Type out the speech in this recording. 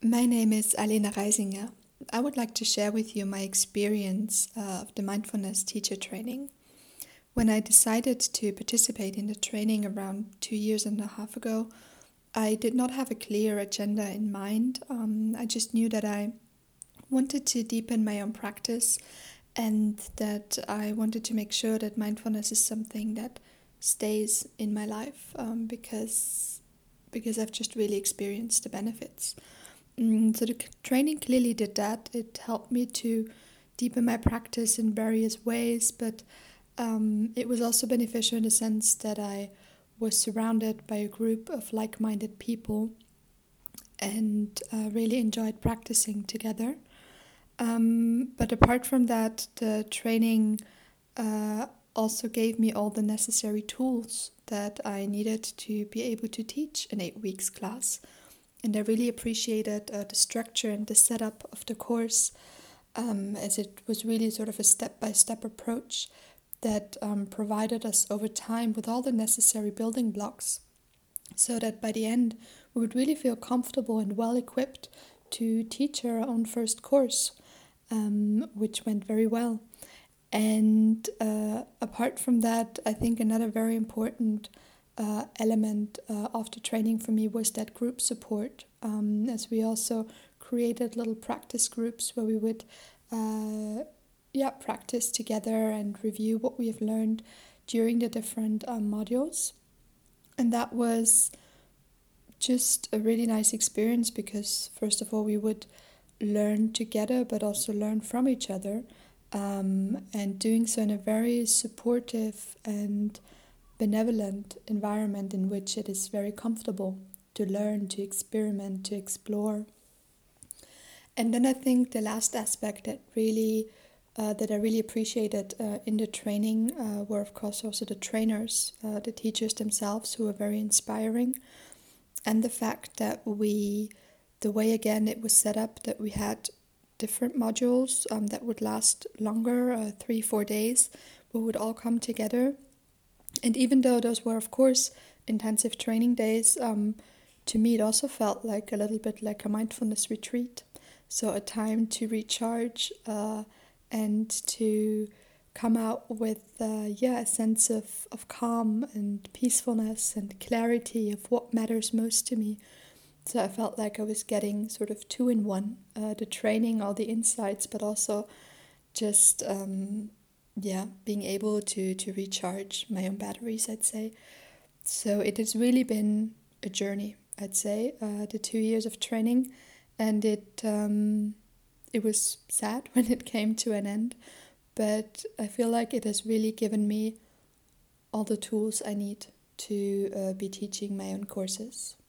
My name is Alena Reisinger. I would like to share with you my experience of the mindfulness teacher training. When I decided to participate in the training around 2 years and a half ago, I did not have a clear agenda in mind. I just knew that I wanted to deepen my own practice and that I wanted to make sure that mindfulness is something that stays in my life because I've just really experienced the benefits. So the training clearly did that. It helped me to deepen my practice in various ways, but it was also beneficial in the sense that I was surrounded by a group of like-minded people and really enjoyed practicing together. But apart from that, the training also gave me all the necessary tools that I needed to be able to teach an 8 weeks class. And I really appreciated the structure and the setup of the course, as it was really sort of a step-by-step approach that provided us over time with all the necessary building blocks so that by the end we would really feel comfortable and well equipped to teach our own first course, which went very well. And apart from that, I think another very important element of the training for me was that group support, as we also created little practice groups where we would practice together and review what we have learned during the different modules. And that was just a really nice experience because first of all we would learn together but also learn from each other, and doing so in a very supportive and benevolent environment in which it is very comfortable to learn, to experiment, to explore. And then I think the last aspect that I really appreciated in the training were of course also the trainers, the teachers themselves, who were very inspiring, and the fact that the way again it was set up, that we had different modules that would last longer, 3-4 days, we would all come together. And even though those were, of course, intensive training days, to me it also felt like a little bit like a mindfulness retreat. So a time to recharge and to come out with a sense of calm and peacefulness and clarity of what matters most to me. So I felt like I was getting sort of two in one, the training, all the insights, but also just being able to recharge my own batteries, I'd say. So it has really been a journey, I'd say, the 2 years of training, and it was sad when it came to an end, but I feel like it has really given me all the tools I need to be teaching my own courses.